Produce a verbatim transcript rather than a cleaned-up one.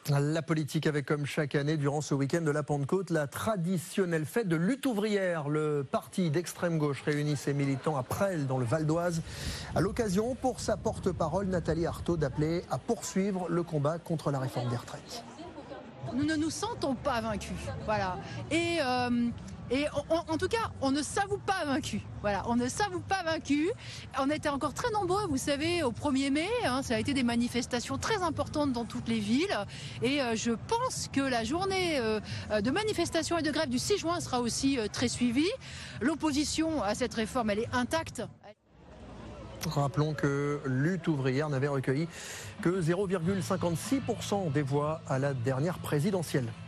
La politique avait comme chaque année durant ce week-end de la Pentecôte la traditionnelle fête de lutte ouvrière. Le parti d'extrême gauche réunit ses militants à Presles dans le Val d'Oise. À l'occasion, pour sa porte-parole Nathalie Arthaud, d'appeler à poursuivre le combat contre la réforme des retraites. Nous ne nous sentons pas vaincus, voilà. Et, euh, et en, en tout cas, on ne s'avoue pas vaincus. Voilà, on ne s'avoue pas vaincus. On était encore très nombreux, vous savez, au premier mai. Hein, ça a été des manifestations très importantes dans toutes les villes. Et euh, je pense que la journée euh, de manifestation et de grève du six juin sera aussi euh, très suivie. L'opposition à cette réforme, elle est intacte. Rappelons que Lutte ouvrière n'avait recueilli que zéro virgule cinquante-six pour cent des voix à la dernière présidentielle.